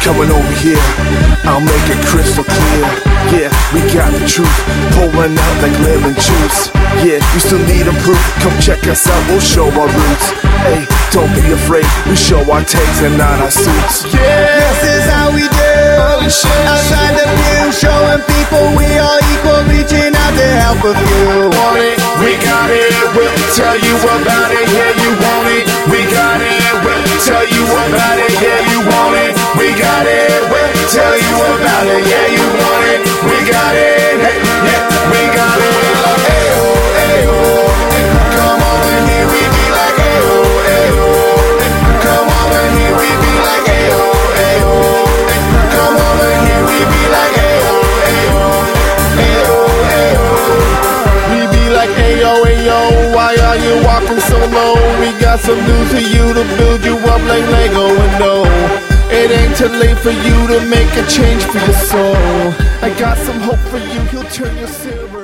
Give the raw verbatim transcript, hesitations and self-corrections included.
coming over here, I'll make it crystal clear. Yeah, we got the truth, pouring out like lemon juice. Yeah, you still need a proof, come check us out, we'll show our roots. Hey, don't be afraid, we show our tags and not our suits. Yeah, this is how we do. Outside the pew, showing people we all equal, reaching out to help a few. Want it? We got it, we'll tell you about it. Yeah, you want it? We got it, we'll tell you about it. Yeah, you want it? We got it, we'll tell you about it. Yeah, you want it? We got it, hey, yeah, we got it. Like, ayo, ayo, come on in here, we be like, ayo, ayo. Come on in here, we be like, ayo, ayo. Come on in here, we be like, ayo, ayo, ayo, ayo. We be like, ayo, ayo, why are you walking so low? We got some news for you to build you up like Lego, and no, it ain't too late for you to make a change for your soul. I got some hope for you, he'll turn your silver